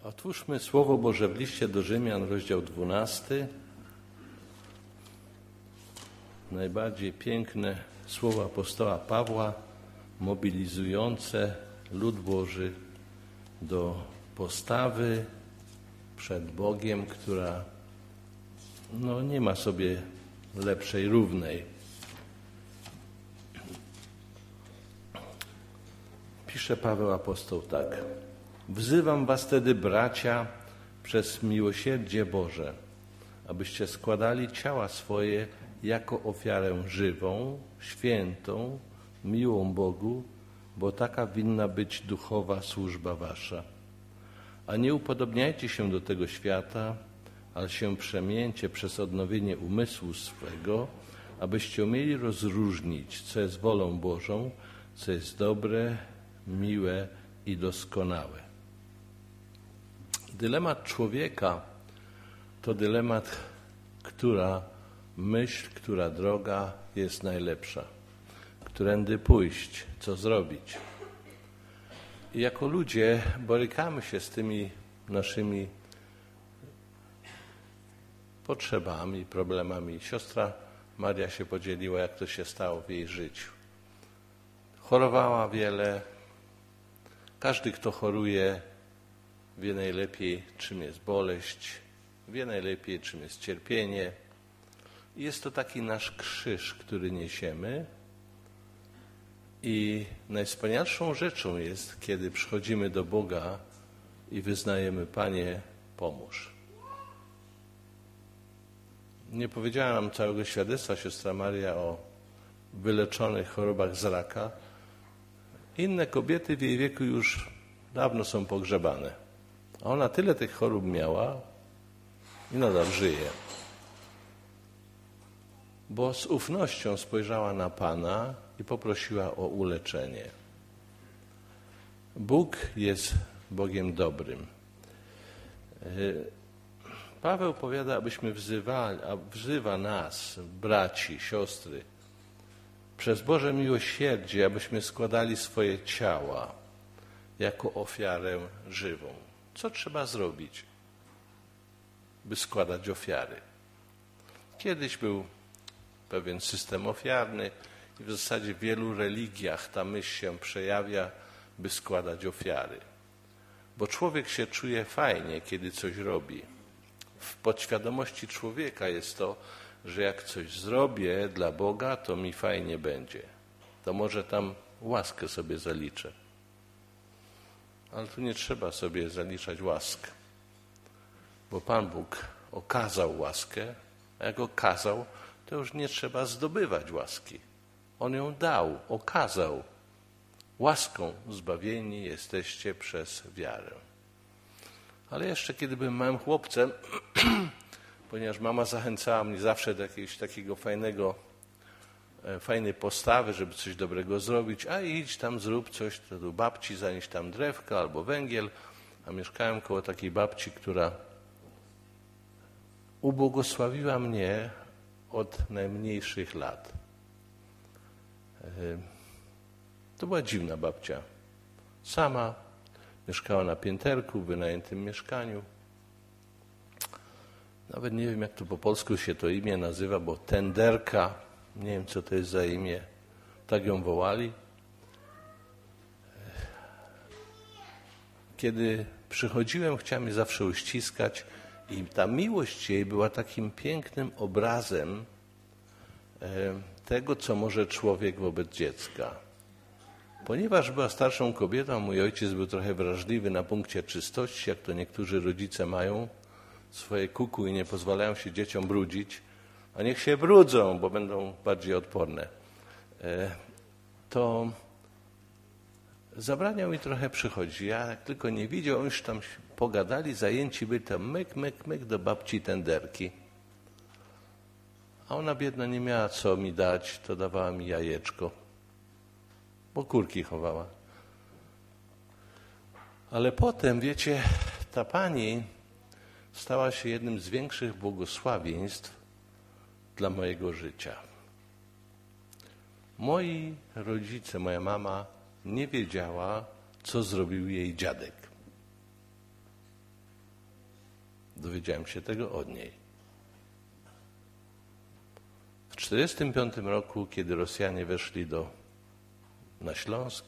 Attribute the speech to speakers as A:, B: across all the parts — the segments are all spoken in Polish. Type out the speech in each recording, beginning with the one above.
A: Otwórzmy Słowo Boże w liście do Rzymian, rozdział 12. Najbardziej piękne słowa apostoła Pawła, mobilizujące lud Boży do postawy przed Bogiem, która nie ma sobie lepszej równej. Pisze Paweł apostoł tak. Wzywam was tedy, bracia, przez miłosierdzie Boże, abyście składali ciała swoje jako ofiarę żywą, świętą, miłą Bogu, bo taka winna być duchowa służba wasza. A nie upodobniajcie się do tego świata, ale się przemieńcie przez odnowienie umysłu swego, abyście umieli rozróżnić, co jest wolą Bożą, co jest dobre, miłe i doskonałe. Dylemat człowieka to dylemat, która myśl, która droga jest najlepsza. Którędy pójść, co zrobić. I jako ludzie borykamy się z tymi naszymi potrzebami, problemami. Siostra Maria się podzieliła, jak to się stało w jej życiu. Chorowała wiele. Każdy, kto choruje, wie najlepiej, czym jest boleść, wie najlepiej, czym jest cierpienie. I jest to taki nasz krzyż, który niesiemy. I najwspanialszą rzeczą jest, kiedy przychodzimy do Boga i wyznajemy: Panie, pomóż. Nie powiedziała nam całego świadectwa siostra Maria o wyleczonych chorobach z raka. Inne kobiety w jej wieku już dawno są pogrzebane. A ona tyle tych chorób miała i nadal żyje. Bo z ufnością spojrzała na Pana i poprosiła o uleczenie. Bóg jest Bogiem dobrym. Paweł powiada, abyśmy wzywa nas, braci, siostry, przez Boże miłosierdzie, abyśmy składali swoje ciała jako ofiarę żywą. Co trzeba zrobić, by składać ofiary? Kiedyś był pewien system ofiarny i w zasadzie w wielu religiach ta myśl się przejawia, by składać ofiary. Bo człowiek się czuje fajnie, kiedy coś robi. W podświadomości człowieka jest to, że jak coś zrobię dla Boga, to mi fajnie będzie. To może tam łaskę sobie zaliczę. Ale tu nie trzeba sobie zaliczać łask, bo Pan Bóg okazał łaskę, a jak okazał, to już nie trzeba zdobywać łaski. On ją dał, okazał. Łaską zbawieni jesteście przez wiarę. Ale jeszcze kiedy byłem małym chłopcem, ponieważ mama zachęcała mnie zawsze do jakiegoś takiego fajnej postawy, żeby coś dobrego zrobić, a idź tam, zrób coś, to do babci zanieść tam drewka albo węgiel, a mieszkałem koło takiej babci, która ubłogosławiła mnie od najmniejszych lat. To była dziwna babcia. Sama mieszkała na pięterku, w wynajętym mieszkaniu. Nawet nie wiem, jak to po polsku się to imię nazywa, bo tenderka, nie wiem, co to jest za imię, tak ją wołali. Kiedy przychodziłem, chciałem je zawsze uściskać i ta miłość jej była takim pięknym obrazem tego, co może człowiek wobec dziecka. Ponieważ była starszą kobietą, mój ojciec był trochę wrażliwy na punkcie czystości, jak to niektórzy rodzice mają swoje kuku i nie pozwalają się dzieciom brudzić, a niech się brudzą, bo będą bardziej odporne. To zabraniał mi trochę przychodzić. Ja jak tylko nie widział, oni już tam pogadali, zajęci byli tam myk do babci tenderki. A ona biedna nie miała co mi dać, to dawała mi jajeczko, bo kurki chowała. Ale potem, wiecie, ta pani stała się jednym z większych błogosławieństw dla mojego życia. Moi rodzice, moja mama nie wiedziała, co zrobił jej dziadek. dowiedziałem się tego od niej. W 1945 roku, kiedy Rosjanie weszli na Śląsk,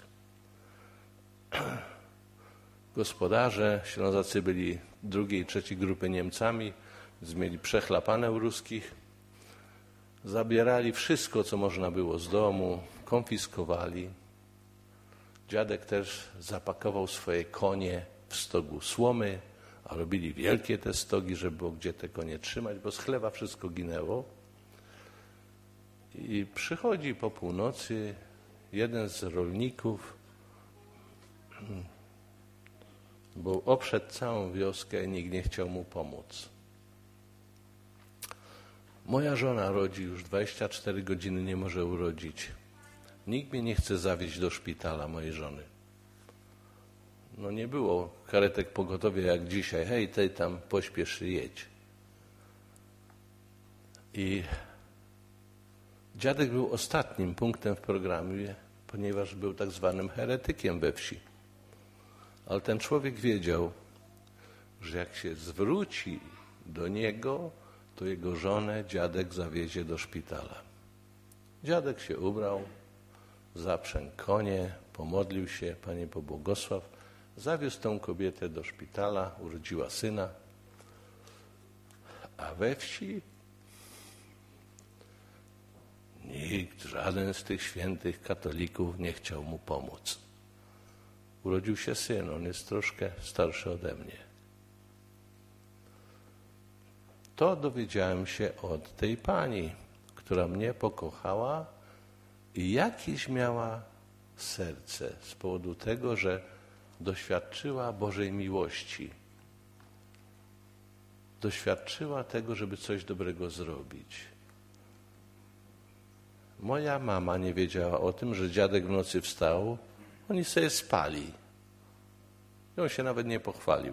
A: gospodarze Ślązacy byli drugiej i trzeciej grupy Niemcami, mieli przechlapane u ruskich, zabierali wszystko, co można było z domu, konfiskowali. Dziadek też zapakował swoje konie w stogu słomy, a robili wielkie te stogi, żeby było gdzie te konie trzymać, bo z chlewa wszystko ginęło. I przychodzi po północy jeden z rolników, bo obszedł całą wioskę i nikt nie chciał mu pomóc. Moja żona rodzi, już 24 godziny nie może urodzić. Nikt mnie nie chce zawieźć do szpitala, mojej żony. No nie było karetek pogotowia jak dzisiaj. Hej, ty tam pośpiesz i jedź. I dziadek był ostatnim punktem w programie, ponieważ był tak zwanym heretykiem we wsi. Ale ten człowiek wiedział, że jak się zwróci do niego, to jego żonę dziadek zawiezie do szpitala. Dziadek się ubrał, zaprzęgł konie, pomodlił się, Panie pobłogosław, zawiózł tę kobietę do szpitala, urodziła syna, a we wsi nikt, żaden z tych świętych katolików nie chciał mu pomóc. Urodził się syn, on jest troszkę starszy ode mnie. To dowiedziałem się od tej pani, która mnie pokochała i jakieś miała serce z powodu tego, że doświadczyła Bożej miłości. Doświadczyła tego, żeby coś dobrego zrobić. Moja mama nie wiedziała o tym, że dziadek w nocy wstał, oni sobie spali. I on się nawet nie pochwalił.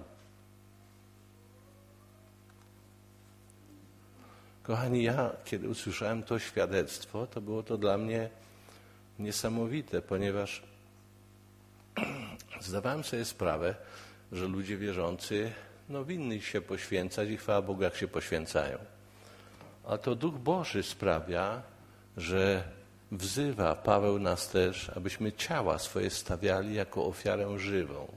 A: Kochani, ja kiedy usłyszałem to świadectwo, to było to dla mnie niesamowite, ponieważ zdawałem sobie sprawę, że ludzie wierzący winni się poświęcać i chwała Bogu, jak się poświęcają. A to Duch Boży sprawia, że wzywa Paweł nas też, abyśmy ciała swoje stawiali jako ofiarę żywą.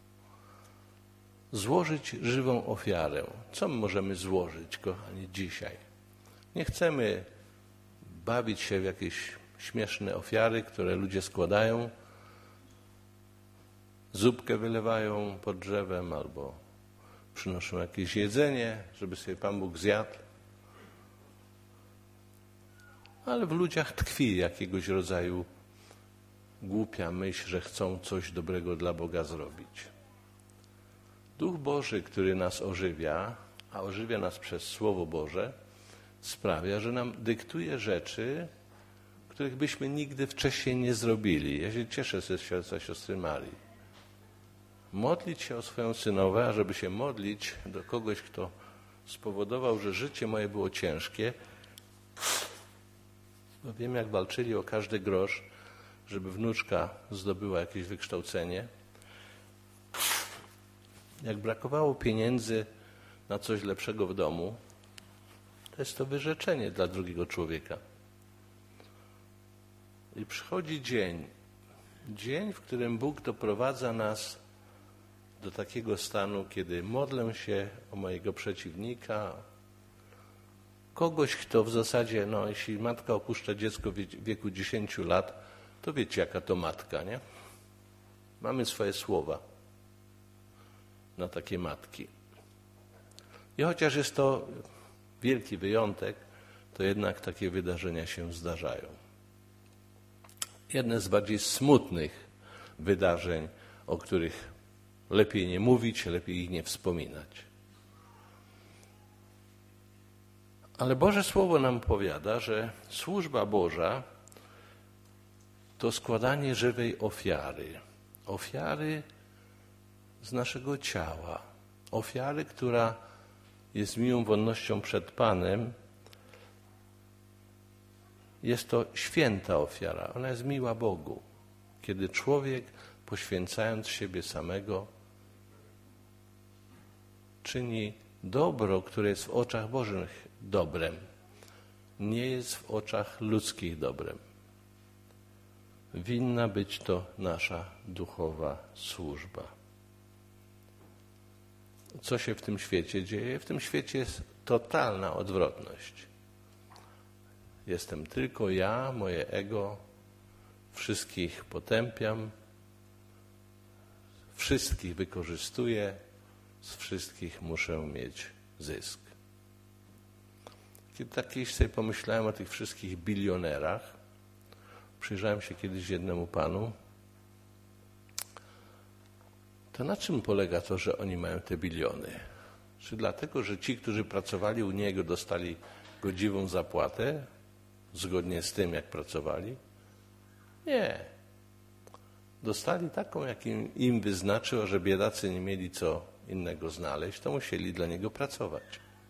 A: Złożyć żywą ofiarę. Co my możemy złożyć, kochani, dzisiaj? Nie chcemy bawić się w jakieś śmieszne ofiary, które ludzie składają. Zupkę wylewają pod drzewem albo przynoszą jakieś jedzenie, żeby sobie Pan Bóg zjadł. Ale w ludziach tkwi jakiegoś rodzaju głupia myśl, że chcą coś dobrego dla Boga zrobić. Duch Boży, który nas ożywia, a ożywia nas przez Słowo Boże, sprawia, że nam dyktuje rzeczy, których byśmy nigdy wcześniej nie zrobili. Ja się cieszę ze serca siostry Marii. Modlić się o swoją synowę, a żeby się modlić do kogoś, kto spowodował, że życie moje było ciężkie, bo wiem, jak walczyli o każdy grosz, żeby wnuczka zdobyła jakieś wykształcenie. Jak brakowało pieniędzy na coś lepszego w domu, to jest to wyrzeczenie dla drugiego człowieka. I przychodzi dzień, w którym Bóg doprowadza nas do takiego stanu, kiedy modlę się o mojego przeciwnika, kogoś, kto w zasadzie, jeśli matka opuszcza dziecko w wieku 10 lat, to wiecie, jaka to matka, nie? Mamy swoje słowa na takie matki. I chociaż jest to wielki wyjątek, to jednak takie wydarzenia się zdarzają. Jedne z bardziej smutnych wydarzeń, o których lepiej nie mówić, lepiej ich nie wspominać. Ale Boże Słowo nam powiada, że służba Boża to składanie żywej ofiary. Ofiary z naszego ciała. Ofiary, która jest miłą wonnością przed Panem. Jest to święta ofiara. Ona jest miła Bogu. Kiedy człowiek, poświęcając siebie samego, czyni Dobro, które jest w oczach Bożych dobrem, nie jest w oczach ludzkich dobrem. Winna być to nasza duchowa służba. Co się w tym świecie dzieje? W tym świecie jest totalna odwrotność. Jestem tylko ja, moje ego, wszystkich potępiam, wszystkich wykorzystuję, z wszystkich muszę mieć zysk. Kiedy tak kiedyś sobie pomyślałem o tych wszystkich bilionerach, przyjrzałem się kiedyś jednemu panu, to na czym polega to, że oni mają te biliony? Czy dlatego, że ci, którzy pracowali u niego, dostali godziwą zapłatę, zgodnie z tym, jak pracowali? Nie. Dostali taką, jak im wyznaczył, że biedacy nie mieli co innego znaleźć, to musieli dla niego pracować.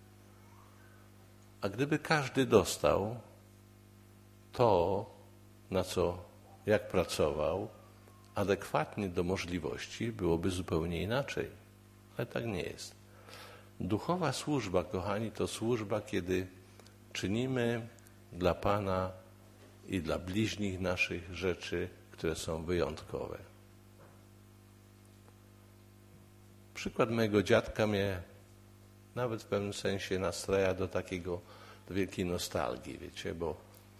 A: A gdyby każdy dostał to, na co, jak pracował, adekwatnie do możliwości, byłoby zupełnie inaczej. Ale tak nie jest. Duchowa służba, kochani, to służba, kiedy czynimy dla Pana i dla bliźnich naszych rzeczy, które są wyjątkowe. Przykład mojego dziadka mnie nawet w pewnym sensie nastraja do wielkiej nostalgii, wiecie, bo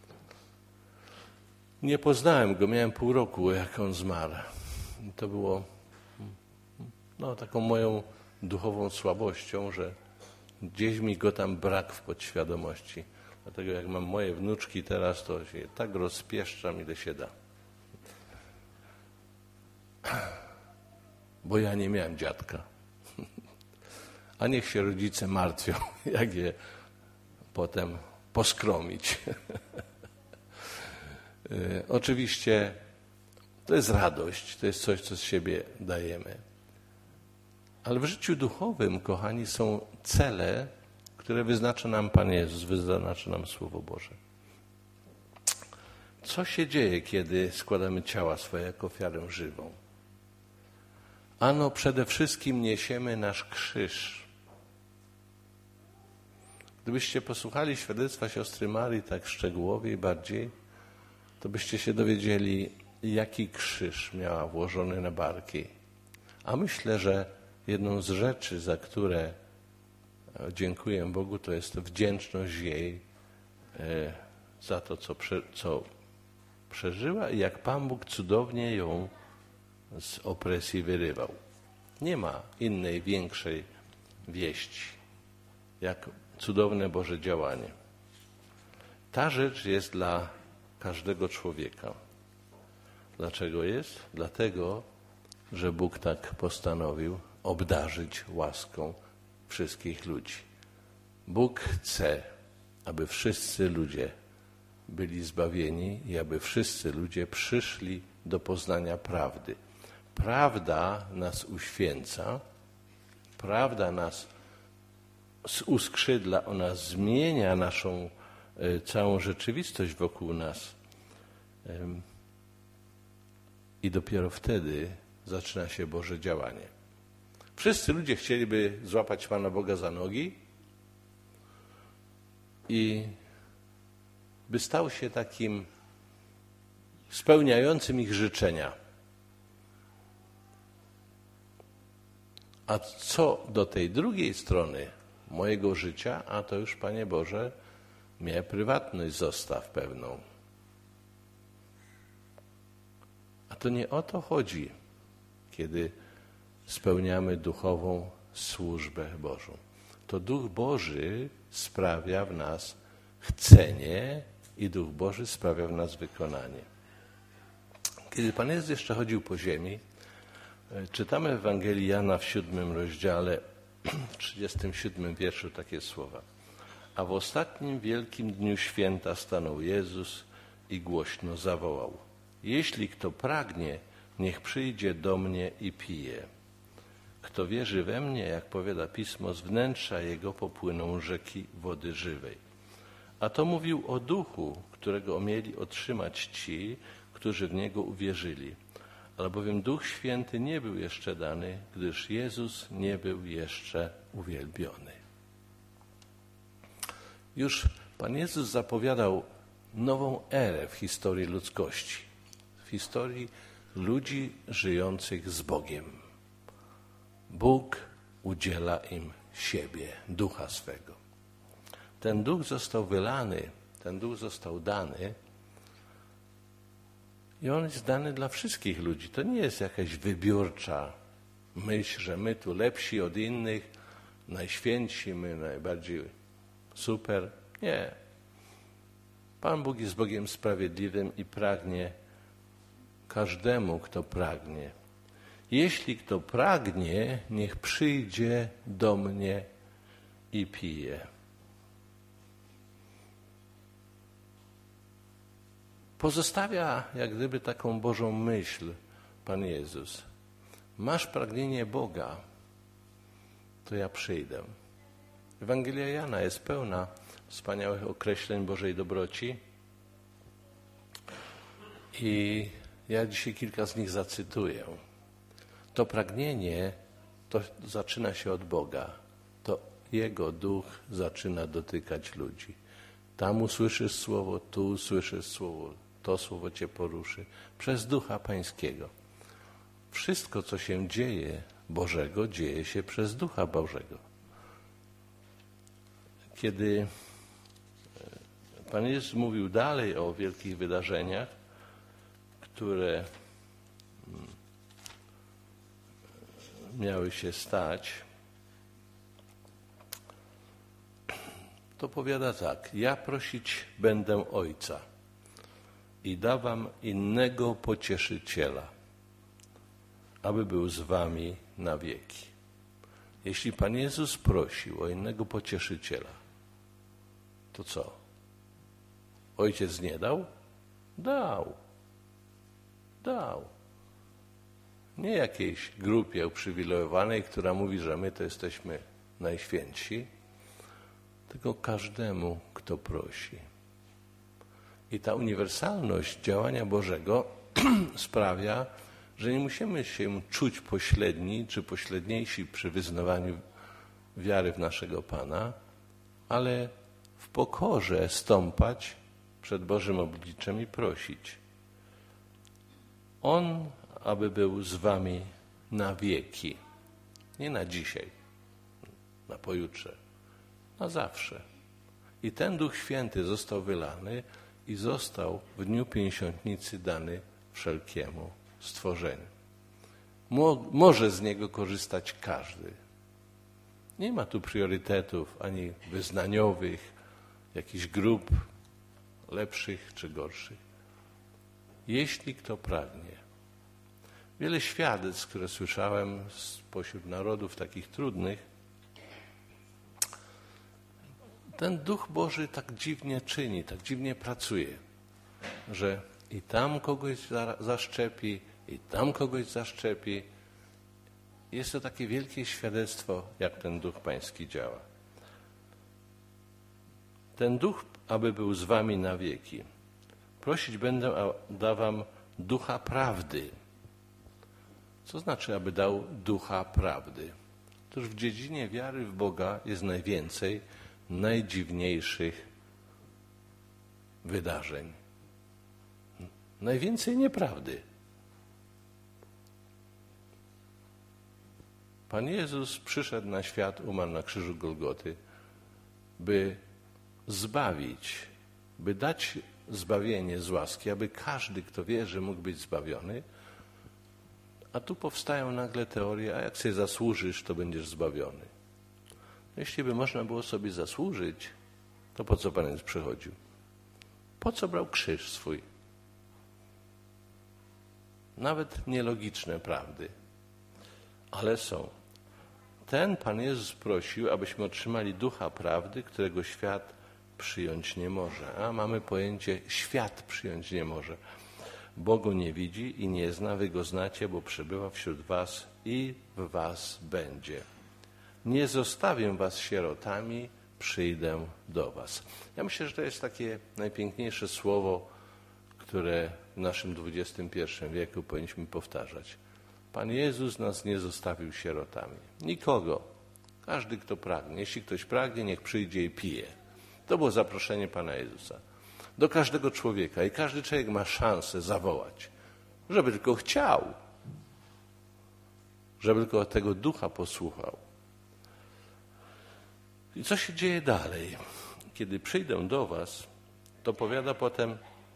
A: nie poznałem go, miałem pół roku, jak on zmarł. I to było taką moją duchową słabością, że gdzieś mi go tam brak w podświadomości. Dlatego jak mam moje wnuczki teraz, to się tak rozpieszczam, ile się da. Bo ja nie miałem dziadka. A niech się rodzice martwią, jak je potem poskromić. Oczywiście to jest radość, to jest coś, co z siebie dajemy. Ale w życiu duchowym, kochani, są cele, które wyznacza nam Pan Jezus, wyznacza nam Słowo Boże. Co się dzieje, kiedy składamy ciała swoje jako ofiarę żywą? Ano, przede wszystkim niesiemy nasz krzyż. Gdybyście posłuchali świadectwa siostry Marii tak szczegółowiej, bardziej, to byście się dowiedzieli, jaki krzyż miała włożony na barki. A myślę, że jedną z rzeczy, za które dziękuję Bogu, to jest wdzięczność jej za to, co przeżyła i jak Pan Bóg cudownie ją z opresji wyrywał. Nie ma innej, większej wieści, jak cudowne Boże działanie. Ta rzecz jest dla każdego człowieka. Dlaczego jest? Dlatego, że Bóg tak postanowił obdarzyć łaską wszystkich ludzi. Bóg chce, aby wszyscy ludzie byli zbawieni i aby wszyscy ludzie przyszli do poznania prawdy. Prawda nas uświęca, prawda nas uskrzydla, ona zmienia naszą całą rzeczywistość wokół nas. I dopiero wtedy zaczyna się Boże działanie. Wszyscy ludzie chcieliby złapać Pana Boga za nogi i by stał się takim spełniającym ich życzenia. A co do tej drugiej strony mojego życia, a to już, Panie Boże, mnie prywatność zostaw pewną. A to nie o to chodzi, kiedy spełniamy duchową służbę Bożą. To Duch Boży sprawia w nas chcenie i Duch Boży sprawia w nas wykonanie. Kiedy Pan Jezus jeszcze chodził po ziemi, czytamy w Ewangelii Jana w 7 rozdziale, w 37 wierszu takie słowa. A w ostatnim wielkim dniu święta stanął Jezus i głośno zawołał. Jeśli kto pragnie, niech przyjdzie do mnie i pije. Kto wierzy we mnie, jak powiada Pismo, z wnętrza jego popłyną rzeki wody żywej. A to mówił o duchu, którego mieli otrzymać ci, którzy w niego uwierzyli. Albowiem Duch Święty nie był jeszcze dany, gdyż Jezus nie był jeszcze uwielbiony. Już Pan Jezus zapowiadał nową erę w historii ludzkości, w historii ludzi żyjących z Bogiem. Bóg udziela im siebie, ducha swego. Ten duch został wylany, ten duch został dany i on jest dany dla wszystkich ludzi. To nie jest jakaś wybiórcza myśl, że my tu lepsi od innych, najświętsi, my najbardziej super. Nie. Pan Bóg jest Bogiem sprawiedliwym i pragnie każdemu, kto pragnie. Jeśli kto pragnie, niech przyjdzie do mnie i pije. Pozostawia jak gdyby taką Bożą myśl Pan Jezus. Masz pragnienie Boga, to ja przyjdę. Ewangelia Jana jest pełna wspaniałych określeń Bożej dobroci i ja dzisiaj kilka z nich zacytuję. To pragnienie to zaczyna się od Boga. To Jego duch zaczyna dotykać ludzi. Tam usłyszysz słowo, tu usłyszysz słowo, to słowo cię poruszy. Przez Ducha Pańskiego. Wszystko, co się dzieje Bożego, dzieje się przez Ducha Bożego. Kiedy Pan Jezus mówił dalej o wielkich wydarzeniach, które miały się stać, to powiada tak: ja prosić będę Ojca i da wam innego pocieszyciela, aby był z wami na wieki. Jeśli Pan Jezus prosił o innego pocieszyciela, to co? Ojciec nie dał? Dał. Dał. Nie jakiejś grupie uprzywilejowanej, która mówi, że my to jesteśmy najświętsi, tylko każdemu, kto prosi. I ta uniwersalność działania Bożego sprawia, że nie musimy się czuć pośredni czy pośredniejsi przy wyznawaniu wiary w naszego Pana, ale w pokorze stąpać przed Bożym obliczem i prosić. On, aby był z wami na wieki. Nie na dzisiaj, na pojutrze, na zawsze. I ten Duch Święty został wylany i został w dniu Pięćdziesiątnicy dany wszelkiemu stworzeniu. Może z niego korzystać każdy. Nie ma tu priorytetów ani wyznaniowych, jakichś grup lepszych czy gorszych. Jeśli kto pragnie. Wiele świadectw, które słyszałem spośród narodów takich trudnych, ten Duch Boży tak dziwnie czyni, tak dziwnie pracuje, że i tam kogoś zaszczepi, i tam kogoś zaszczepi. Jest to takie wielkie świadectwo, jak ten Duch Pański działa. Ten Duch, aby był z wami na wieki. Prosić będę, a da wam Ducha Prawdy. Co znaczy, aby dał Ducha Prawdy? Otóż w dziedzinie wiary w Boga jest najwięcej najdziwniejszych wydarzeń. Najwięcej nieprawdy. Pan Jezus przyszedł na świat, umarł na krzyżu Golgoty, by zbawić, by dać zbawienie z łaski, aby każdy, kto wierzy, mógł być zbawiony. A tu powstają nagle teorie, a jak sobie zasłużysz, to będziesz zbawiony. Jeśli by można było sobie zasłużyć, to po co Pan Jezus przychodził? Po co brał krzyż swój? Nawet nielogiczne prawdy, ale są. Ten Pan Jezus prosił, abyśmy otrzymali Ducha Prawdy, którego świat przyjąć nie może. A mamy pojęcie, świat przyjąć nie może. Bo go nie widzi i nie zna, wy go znacie, bo przebywa wśród was i w was będzie. Nie zostawię was sierotami, przyjdę do was. Ja myślę, że to jest takie najpiękniejsze słowo, które w naszym XXI wieku powinniśmy powtarzać. Pan Jezus nas nie zostawił sierotami. Nikogo. Każdy, kto pragnie. Jeśli ktoś pragnie, niech przyjdzie i pije. To było zaproszenie Pana Jezusa do każdego człowieka i każdy człowiek ma szansę zawołać, żeby tylko chciał, żeby tylko tego ducha posłuchał. I co się dzieje dalej? Kiedy przyjdę do was, to powiada potem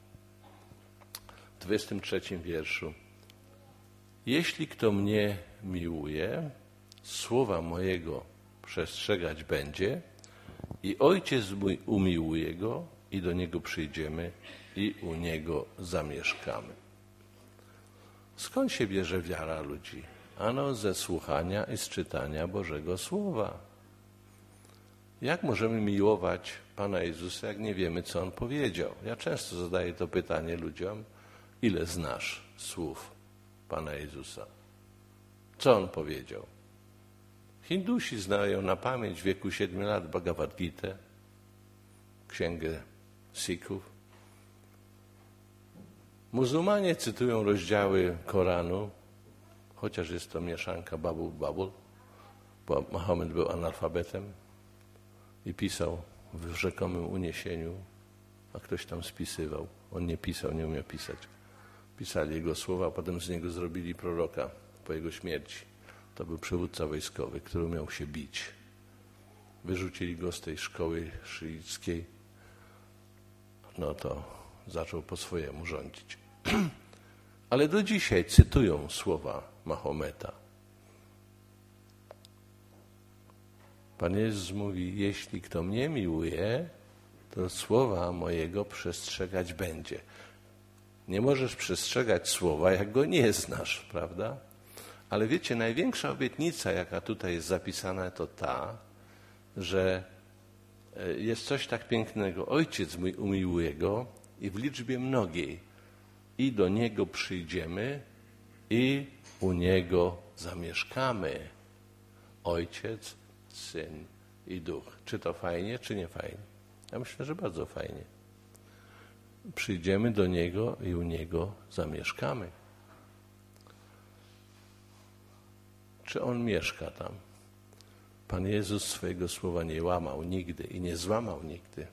A: w 23 wierszu: jeśli kto mnie miłuje, słowa mojego przestrzegać będzie i Ojciec mój umiłuje go i do niego przyjdziemy i u niego zamieszkamy. Skąd się bierze wiara ludzi? Ano ze słuchania i z czytania Bożego Słowa. Jak możemy miłować Pana Jezusa, jak nie wiemy, co On powiedział? Ja często zadaję to pytanie ludziom: ile znasz słów Pana Jezusa? Co On powiedział? Hindusi znają na pamięć w wieku 7 lat Bhagavad Gitę, księgę Sikhów. Muzułmanie cytują rozdziały Koranu, chociaż jest to mieszanka babul, bo Mahomet był analfabetem i pisał w rzekomym uniesieniu, a ktoś tam spisywał. On nie pisał, nie umiał pisać. Pisali jego słowa, a potem z niego zrobili proroka po jego śmierci. To był przywódca wojskowy, który umiał się bić. Wyrzucili go z tej szkoły szyickiej. No to zaczął po swojemu rządzić. Ale do dzisiaj cytują słowa Mahometa. Pan Jezus mówi: jeśli kto mnie miłuje, to słowa mojego przestrzegać będzie. Nie możesz przestrzegać słowa, jak go nie znasz, prawda? Ale wiecie, największa obietnica, jaka tutaj jest zapisana, to ta, że jest coś tak pięknego. Ojciec mój umiłuje go i w liczbie mnogiej. I do niego przyjdziemy i u niego zamieszkamy. Ojciec, Syn i Duch. Czy to fajnie, czy nie fajnie? Ja myślę, że bardzo fajnie. Przyjdziemy do niego i u niego zamieszkamy. Czy on mieszka tam? Pan Jezus swojego słowa nie łamał nigdy i nie złamał nigdy.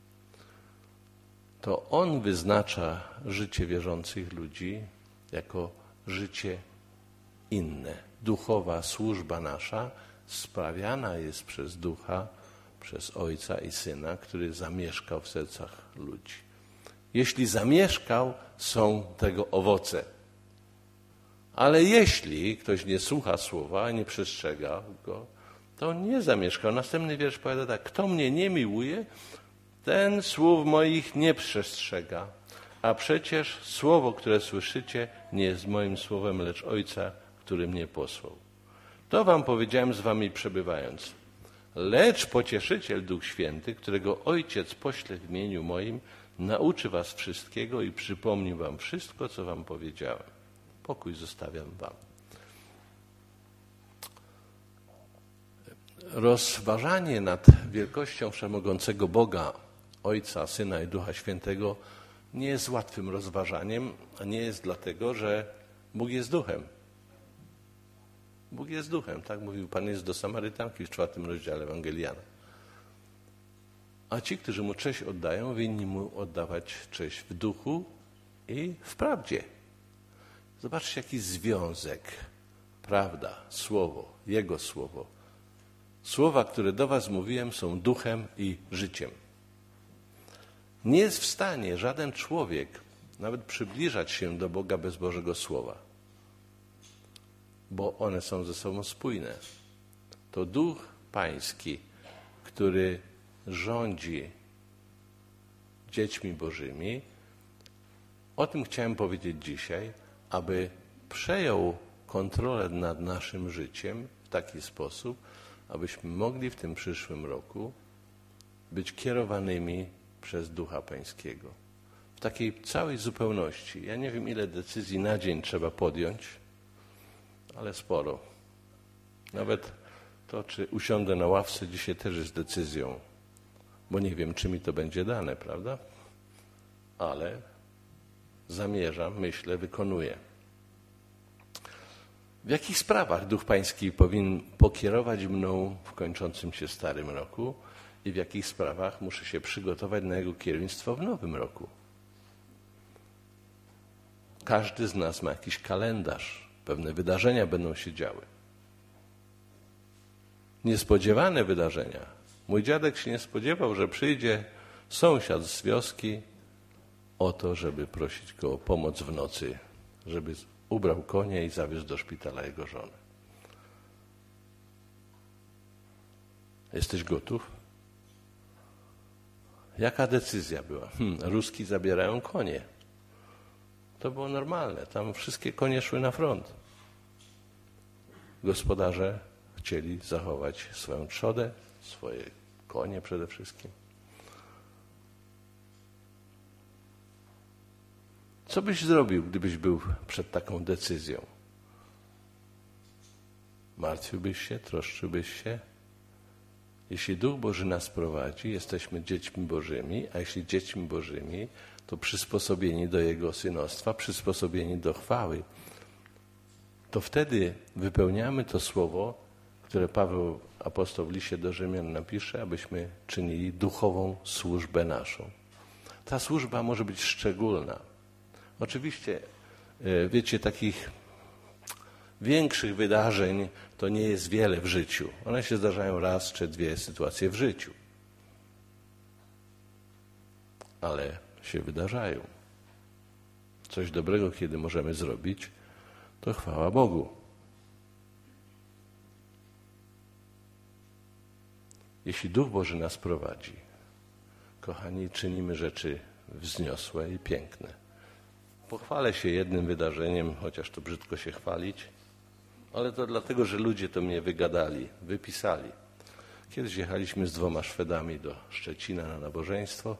A: To On wyznacza życie wierzących ludzi jako życie inne. Duchowa służba nasza sprawiana jest przez Ducha, przez Ojca i Syna, który zamieszkał w sercach ludzi. Jeśli zamieszkał, są tego owoce. Ale jeśli ktoś nie słucha słowa, nie przestrzega go, to on nie zamieszkał. Następny wiersz powiada tak: kto mnie nie miłuje, ten słów moich nie przestrzega. A przecież słowo, które słyszycie, nie jest moim słowem, lecz Ojca, który mnie posłał. To wam powiedziałem z wami przebywając. Lecz Pocieszyciel, Duch Święty, którego Ojciec pośle w imieniu moim, nauczy was wszystkiego i przypomni wam wszystko, co wam powiedziałem. Pokój zostawiam wam. Rozważanie nad wielkością wszechmogącego Boga, Ojca, Syna i Ducha Świętego nie jest łatwym rozważaniem, a nie jest dlatego, że Bóg jest duchem. Bóg jest duchem, tak mówił Pan Jezus do Samarytanki w 4 rozdziale Ewangelii Jana. A ci, którzy Mu cześć oddają, winni Mu oddawać cześć w duchu i w prawdzie. Zobaczcie, jaki związek. Prawda, słowo, Jego słowo. Słowa, które do was mówiłem, są duchem i życiem. Nie jest w stanie żaden człowiek nawet przybliżać się do Boga bez Bożego Słowa, bo one są ze sobą spójne. To Duch Pański, który rządzi dziećmi Bożymi. O tym chciałem powiedzieć dzisiaj, aby przejął kontrolę nad naszym życiem w taki sposób, abyśmy mogli w tym przyszłym roku być kierowanymi przez Ducha Pańskiego. W takiej całej zupełności. Ja nie wiem, ile decyzji na dzień trzeba podjąć, ale sporo. Nawet to, czy usiądę na ławce dzisiaj, też jest decyzją, bo nie wiem, czy mi to będzie dane, prawda? Ale zamierzam, myślę, wykonuję. W jakich sprawach Duch Pański powinien pokierować mną w kończącym się starym roku i w jakich sprawach muszę się przygotować na Jego kierownictwo w nowym roku. Każdy z nas ma jakiś kalendarz, pewne wydarzenia będą się działy. Niespodziewane wydarzenia. Mój dziadek się nie spodziewał, że przyjdzie sąsiad z wioski o to, żeby prosić go o pomoc w nocy, żeby ubrał konia i zawiózł do szpitala jego żonę. Jesteś gotów? Jaka decyzja była? Ruski zabierają konie. To było normalne. Tam wszystkie konie szły na front. Gospodarze chcieli zachować swoją trzodę, swoje konie przede wszystkim. Co byś zrobił, gdybyś był przed taką decyzją? Martwiłbyś się, troszczyłbyś się? Jeśli Duch Boży nas prowadzi, jesteśmy dziećmi Bożymi, a jeśli dziećmi Bożymi, to przysposobieni do Jego synostwa, przysposobieni do chwały. To wtedy wypełniamy to słowo, które Paweł, apostoł w liście do Rzymian napisze, abyśmy czynili duchową służbę naszą. Ta służba może być szczególna. Oczywiście, wiecie, takich większych wydarzeń to nie jest wiele w życiu. One się zdarzają raz czy dwie sytuacje w życiu. Ale się wydarzają. Coś dobrego, kiedy możemy zrobić, to chwała Bogu. Jeśli Duch Boży nas prowadzi, kochani, czynimy rzeczy wzniosłe i piękne. Pochwalę się jednym wydarzeniem, chociaż to brzydko się chwalić, ale to dlatego, że ludzie to mnie wygadali, wypisali. Kiedyś jechaliśmy z 2 Szwedami do Szczecina na nabożeństwo.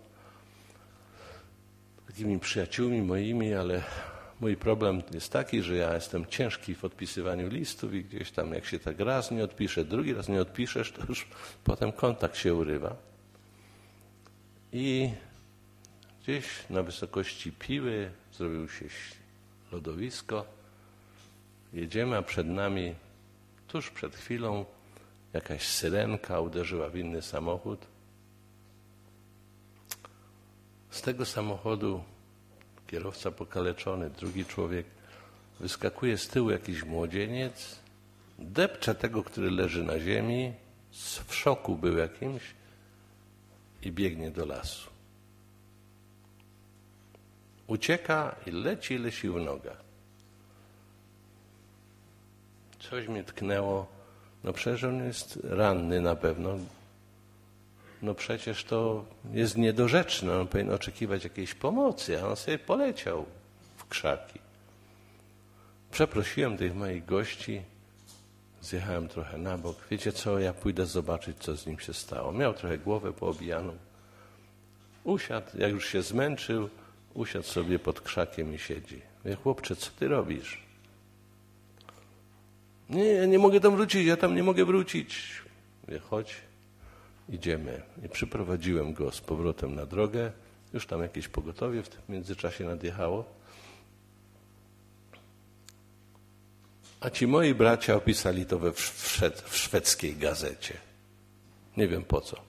A: Takimi przyjaciółmi moimi, ale mój problem jest taki, że ja jestem ciężki w odpisywaniu listów i gdzieś tam jak się tak raz nie odpisze, drugi raz nie odpiszesz, to już potem kontakt się urywa. I gdzieś na wysokości Piły zrobił się lodowisko. Jedziemy, a przed nami, tuż przed chwilą, jakaś syrenka uderzyła w inny samochód. Z tego samochodu kierowca pokaleczony, drugi człowiek, wyskakuje z tyłu jakiś młodzieniec, depcze tego, który leży na ziemi, w szoku był jakimś i biegnie do lasu. Ucieka i leci w nogach. Coś mnie tknęło. No przecież on jest ranny na pewno. No przecież to jest niedorzeczne. On powinien oczekiwać jakiejś pomocy, a on sobie poleciał w krzaki. Przeprosiłem tych moich gości. Zjechałem trochę na bok. Wiecie co, ja pójdę zobaczyć, co z nim się stało. Miał trochę głowę poobijaną. Usiadł, jak już się zmęczył, usiadł sobie pod krzakiem i siedzi. Mówię, chłopcze, co ty robisz? Nie, ja nie mogę tam wrócić, ja tam nie mogę wrócić. Mówię, chodź, idziemy. I przyprowadziłem go z powrotem na drogę. Już tam jakieś pogotowie w tym międzyczasie nadjechało. A ci moi bracia opisali to w szwedzkiej gazecie. Nie wiem po co.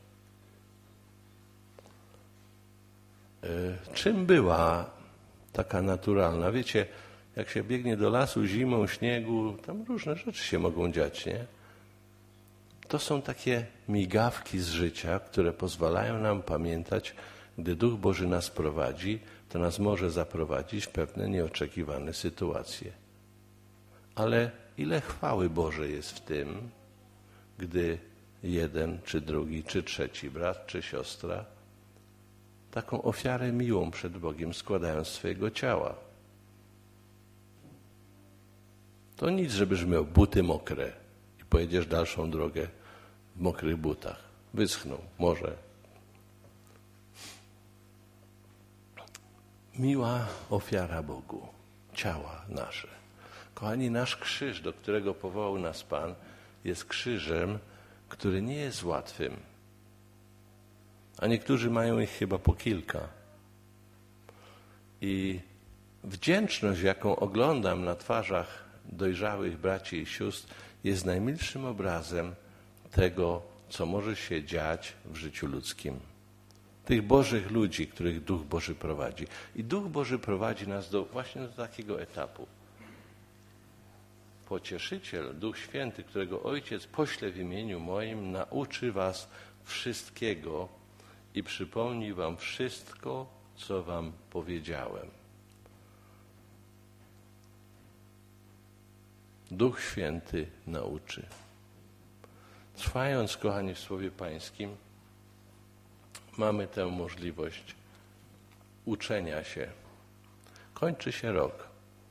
A: Czym była taka naturalna? Wiecie, jak się biegnie do lasu zimą, śniegu, tam różne rzeczy się mogą dziać, nie? To są takie migawki z życia, które pozwalają nam pamiętać, gdy Duch Boży nas prowadzi, to nas może zaprowadzić w pewne nieoczekiwane sytuacje. Ale ile chwały Bożej jest w tym, gdy jeden, czy drugi, czy trzeci brat, czy siostra taką ofiarę miłą przed Bogiem składają swojego ciała. To nic, żebyś miał buty mokre i pojedziesz dalszą drogę w mokrych butach. Wyschną, może. Miła ofiara Bogu, ciała nasze. Kochani, nasz krzyż, do którego powołał nas Pan, jest krzyżem, który nie jest łatwym. A niektórzy mają ich chyba po kilka. I wdzięczność, jaką oglądam na twarzach dojrzałych braci i sióstr, jest najmilszym obrazem tego, co może się dziać w życiu ludzkim. Tych Bożych ludzi, których Duch Boży prowadzi. I Duch Boży prowadzi nas właśnie do takiego etapu. Pocieszyciel, Duch Święty, którego Ojciec pośle w imieniu moim, nauczy was wszystkiego i przypomni wam wszystko, co wam powiedziałem. Duch Święty nauczy. Trwając, kochani, w Słowie Pańskim, mamy tę możliwość uczenia się. Kończy się rok.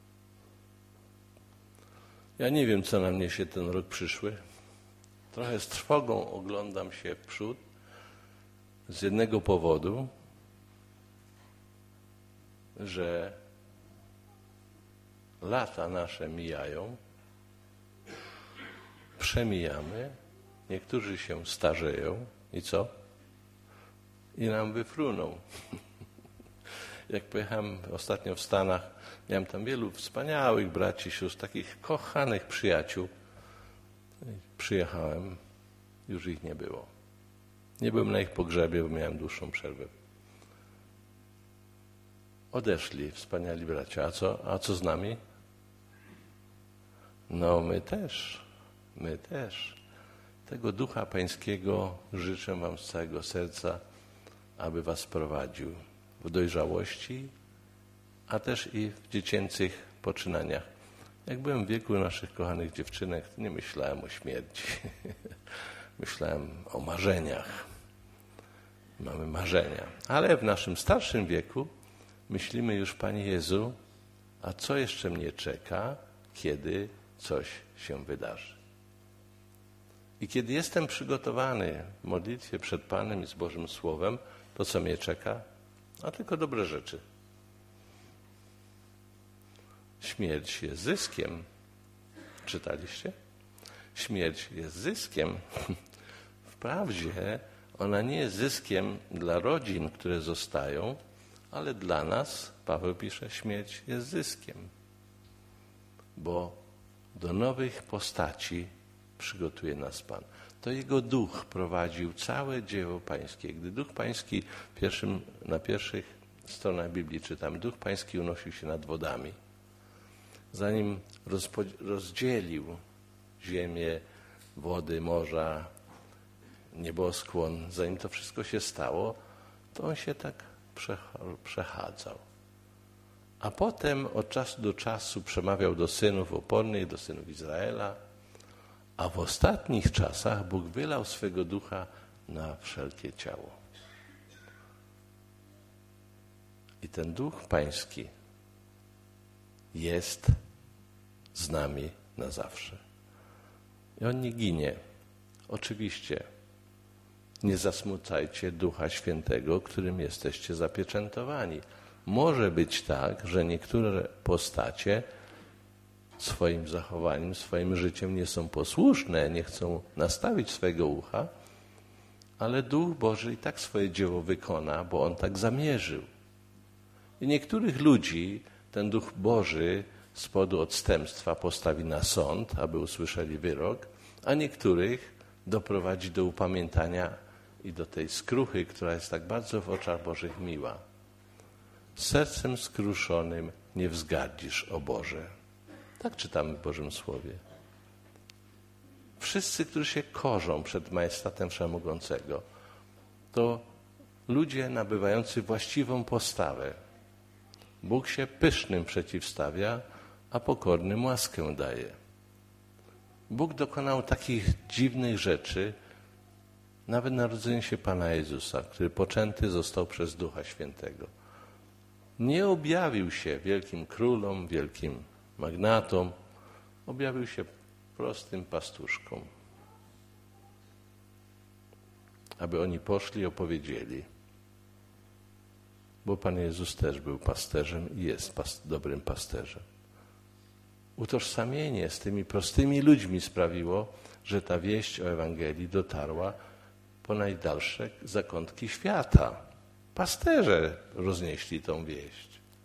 A: Ja nie wiem, co nam niesie ten rok przyszły. Trochę z trwogą oglądam się w przód z jednego powodu, że lata nasze mijają, przemijamy, niektórzy się starzeją i co? I nam wyfruną. Jak pojechałem ostatnio w Stanach, miałem tam wielu wspaniałych braci, sióstr, takich kochanych przyjaciół. Przyjechałem, już ich nie było. Nie byłem na ich pogrzebie, bo miałem dłuższą przerwę. Odeszli wspaniali bracia. A co z nami? No my też. Tego Ducha Pańskiego życzę wam z całego serca, aby was prowadził w dojrzałości, a też i w dziecięcych poczynaniach. Jak byłem w wieku naszych kochanych dziewczynek, to nie myślałem o śmierci. Myślałem o marzeniach. Mamy marzenia. Ale w naszym starszym wieku myślimy już, Panie Jezu, a co jeszcze mnie czeka, kiedy coś się wydarzy? I kiedy jestem przygotowany w modlitwie przed Panem i z Bożym Słowem, to co mnie czeka? A tylko dobre rzeczy. Śmierć jest zyskiem. Czytaliście? Śmierć jest zyskiem. Wprawdzie ona nie jest zyskiem dla rodzin, które zostają, ale dla nas, Paweł pisze, śmierć jest zyskiem. Bo do nowych postaci przygotuje nas Pan. To Jego Duch prowadził całe dzieło Pańskie. Gdy Duch Pański na pierwszych stronach Biblii czytam, Duch Pański unosił się nad wodami. Zanim rozdzielił ziemię, wody, morza, nieboskłon, zanim to wszystko się stało, to On się tak przechadzał. A potem od czasu do czasu przemawiał do synów opornych, do synów Izraela, a w ostatnich czasach Bóg wylał swego Ducha na wszelkie ciało. I ten Duch Pański jest z nami na zawsze. I On nie ginie. Oczywiście nie zasmucajcie Ducha Świętego, którym jesteście zapieczętowani. Może być tak, że niektóre postacie swoim zachowaniem, swoim życiem nie są posłuszne, nie chcą nastawić swojego ucha, ale Duch Boży i tak swoje dzieło wykona, bo On tak zamierzył. I niektórych ludzi ten Duch Boży z powodu odstępstwa postawi na sąd, aby usłyszeli wyrok, a niektórych doprowadzi do upamiętania i do tej skruchy, która jest tak bardzo w oczach Bożych miła. Sercem skruszonym nie wzgardzisz, o Boże. Tak czytamy w Bożym Słowie. Wszyscy, którzy się korzą przed majestatem Wszechmogącego, to ludzie nabywający właściwą postawę. Bóg się pysznym przeciwstawia, a pokornym łaskę daje. Bóg dokonał takich dziwnych rzeczy, nawet narodzenie się Pana Jezusa, który poczęty został przez Ducha Świętego. Nie objawił się wielkim królom, wielkim magnatom, objawił się prostym pastuszkom, aby oni poszli i opowiedzieli. Bo Pan Jezus też był pasterzem i jest dobrym pasterzem. Utożsamienie z tymi prostymi ludźmi sprawiło, że ta wieść o Ewangelii dotarła po najdalsze zakątki świata. Pasterze roznieśli tą wieść.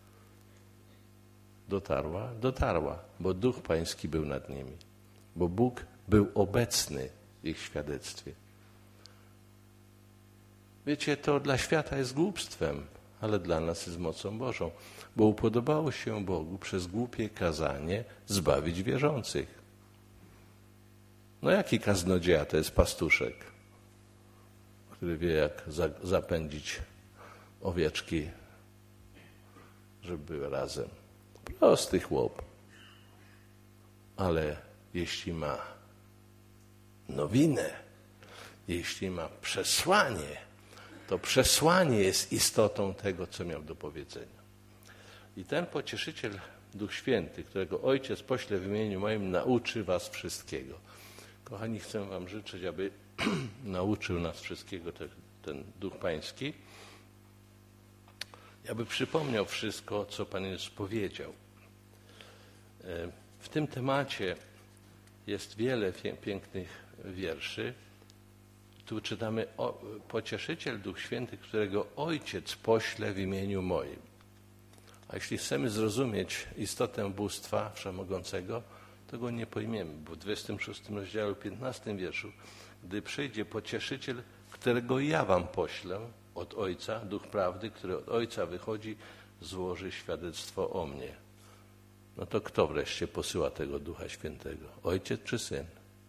A: Dotarła, bo Duch Pański był nad nimi, bo Bóg był obecny w ich świadectwie. Wiecie, to dla świata jest głupstwem, ale dla nas jest mocą Bożą, bo upodobało się Bogu przez głupie kazanie zbawić wierzących. No jaki kaznodzieja to jest pastuszek, który wie, jak zapędzić owieczki, żeby były razem. Prosty chłop. Ale jeśli ma nowinę, jeśli ma przesłanie, to przesłanie jest istotą tego, co miał do powiedzenia. I ten pocieszyciel, Duch Święty, którego Ojciec pośle w imieniu moim, nauczy was wszystkiego. Kochani, chcę wam życzyć, aby nauczył nas wszystkiego ten Duch Pański, aby przypomniał wszystko, co Pan Jezus powiedział. W tym temacie jest wiele pięknych wierszy. Tu czytamy: Pocieszyciel, Duch Święty, którego Ojciec pośle w imieniu moim. A jeśli chcemy zrozumieć istotę bóstwa Wszechmogącego, to go nie pojmiemy, bo w 26 rozdziale, 15 wierszu: gdy przyjdzie Pocieszyciel, którego ja wam poślę od Ojca, Duch Prawdy, który od Ojca wychodzi, złoży świadectwo o mnie. No to kto wreszcie posyła tego Ducha Świętego? Ojciec czy Syn?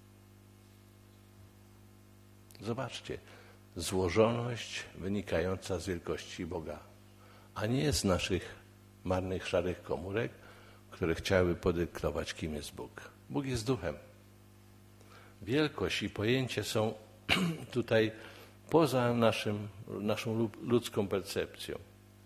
A: Zobaczcie, złożoność wynikająca z wielkości Boga, a nie z naszych marnych, szarych komórek, które chciały podyktować, kim jest Bóg. Bóg jest duchem. Wielkość i pojęcie są tutaj poza naszą ludzką percepcją.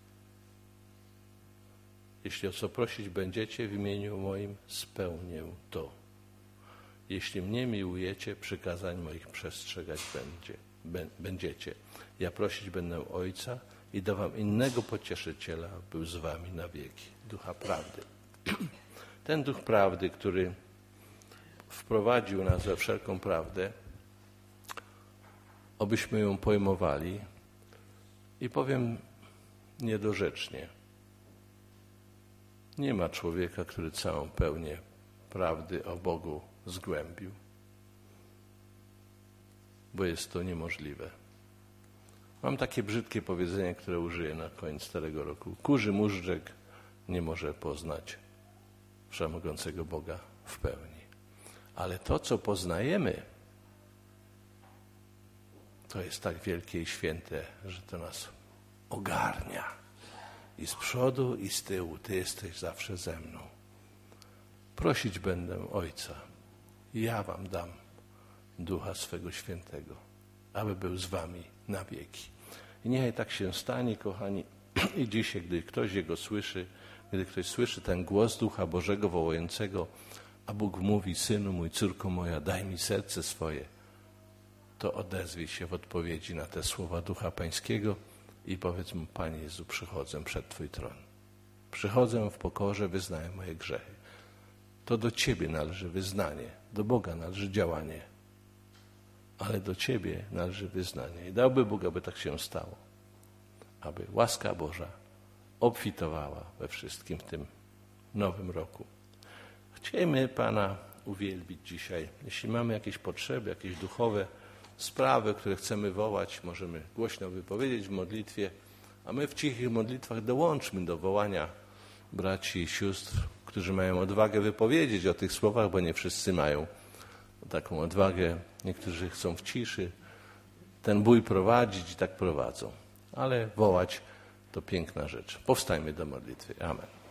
A: Jeśli o co prosić będziecie w imieniu moim, spełnię to. Jeśli mnie miłujecie, przykazań moich przestrzegać będziecie. Ja prosić będę Ojca i da wam innego Pocieszyciela, był z wami na wieki. Ducha Prawdy. Ten Duch Prawdy, który wprowadził nas we wszelką prawdę, obyśmy ją pojmowali, i powiem niedorzecznie. Nie ma człowieka, który całą pełnię prawdy o Bogu zgłębił, bo jest to niemożliwe. Mam takie brzydkie powiedzenie, które użyję na koniec starego roku. Kurzy móżdżek nie może poznać Wszechmogącego Boga w pełni. Ale to, co poznajemy, to jest tak wielkie i święte, że to nas ogarnia. I z przodu, i z tyłu. Ty jesteś zawsze ze mną. Prosić będę Ojca. I ja wam dam Ducha swego Świętego, aby był z wami na wieki. I niechaj tak się stanie, kochani, i dzisiaj, gdy ktoś Jego słyszy, gdy ktoś słyszy ten głos Ducha Bożego wołającego, a Bóg mówi: synu mój, córko moja, daj mi serce swoje, to odezwij się w odpowiedzi na te słowa Ducha Pańskiego i powiedz mu: Panie Jezu, przychodzę przed Twój tron. Przychodzę w pokorze, wyznaję moje grzechy. To do Ciebie należy wyznanie, do Boga należy działanie, ale do Ciebie należy wyznanie. I dałby Bóg, aby tak się stało, aby łaska Boża obfitowała we wszystkim w tym nowym roku. Chcielibyśmy Pana uwielbić dzisiaj. Jeśli mamy jakieś potrzeby, jakieś duchowe sprawy, które chcemy wołać, możemy głośno wypowiedzieć w modlitwie, a my w cichych modlitwach dołączmy do wołania braci i sióstr, którzy mają odwagę wypowiedzieć o tych słowach, bo nie wszyscy mają taką odwagę. Niektórzy chcą w ciszy ten bój prowadzić i tak prowadzą. Ale wołać to piękna rzecz. Powstajmy do modlitwy. Amen.